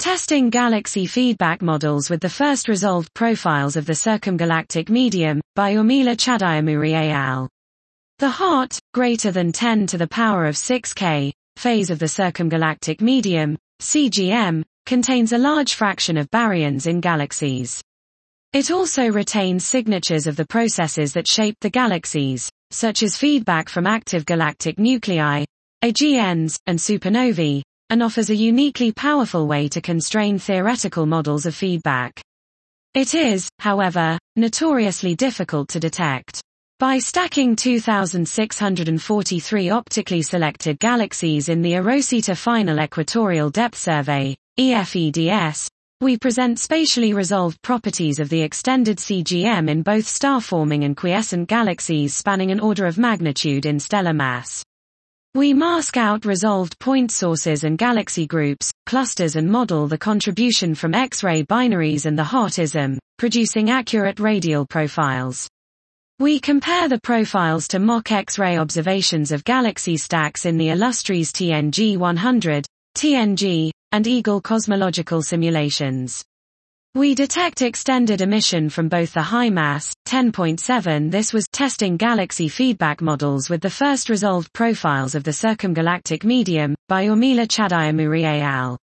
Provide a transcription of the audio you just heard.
testing galaxy feedback models with the first resolved profiles of the circumgalactic medium, by Urmila Chadayamuri et al. The hot, greater than 10 to the power of 6 K, phase of the circumgalactic medium, CGM, contains a large fraction of baryons in galaxies. It also retains signatures of the processes that shape the galaxies, such as feedback from active galactic nuclei, AGNs, and supernovae, and offers a uniquely powerful way to constrain theoretical models of feedback. It is, however, notoriously difficult to detect. By stacking 2,643 optically selected galaxies in the eROSITA Final Equatorial Depth Survey, EFEDS, we present spatially resolved properties of the extended CGM in both star-forming and quiescent galaxies spanning an order of magnitude in stellar mass. We mask out resolved point sources and galaxy groups, clusters and model the contribution from X-ray binaries and the hot ISM, producing accurate radial profiles. We compare the profiles to mock X-ray observations of galaxy stacks in the Illustris TNG 100, TNG, and Eagle cosmological simulations. We detect extended emission from both the high mass, 10.7. This was testing galaxy feedback models with the first resolved profiles of the circumgalactic medium, by Urmila Chadayamuri et al.